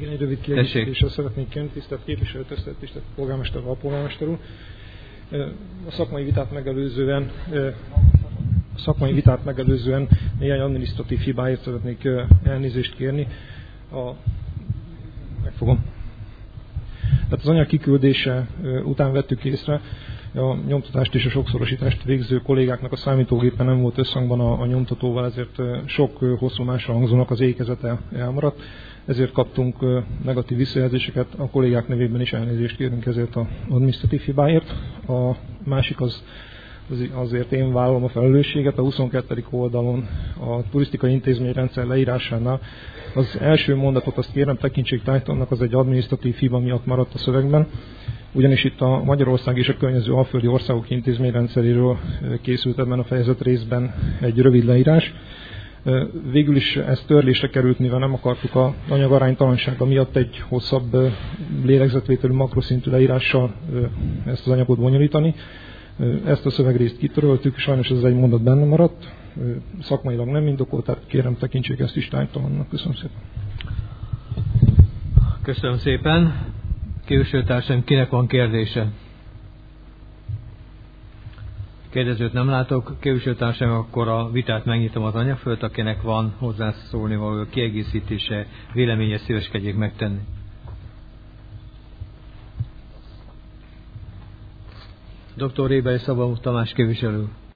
egy rövid kiegészítéssel szeretnék kérni, tisztelt képviselő, tisztelt polgármester, alpolgármester úr. A szakmai vitát megelőzően néhány adminisztratív hibáért szeretnék elnézést kérni. Megfogom. Tehát az anyag kiküldése után vettük észre, a nyomtatást és a sokszorosítást végző kollégáknak a számítógépen nem volt összhangban a nyomtatóval, ezért sok hosszú másra hangzónak az ékezete elmaradt. Ezért kaptunk negatív visszajelzéseket, a kollégák nevében is elnézést kérünk ezért az adminisztratív hibáért. A másik azért én vállalom a felelősséget. A 22. oldalon a turisztikai intézményrendszer leírásánál az első mondatot azt kérem tekintsék tájtalannak, az egy adminisztratív hiba miatt maradt a szövegben. Ugyanis itt a Magyarország és a környező alföldi országok intézményrendszeréről készült ebben a fejezet részben egy rövid leírás. Végül is ez törlésre került, mivel nem akartuk az anyagaránytalansága miatt egy hosszabb lélegzetvételű makroszintű leírással ezt az anyagot bonyolítani. Ezt a szövegrészt kitöröltük, sajnos ez egy mondat benne maradt, szakmailag nem indokolt, tehát kérem tekintsék ezt is tájtalannak. Köszönöm szépen. Köszönöm szépen. Képviselőtársaim, kinek van kérdése? Kérdezőt nem látok. Képviselőtársaim, akkor a vitát megnyitom az anyag fölött, akinek van hozzászólni való kiegészítése, véleménye szíveskedjék megtenni. Dr. Rébeli Szabó Tamás képviselő.